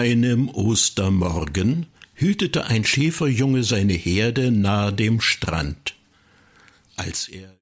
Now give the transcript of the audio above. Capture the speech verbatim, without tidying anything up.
einem Ostermorgen hütete ein Schäferjunge seine Herde nahe dem Strand. Als er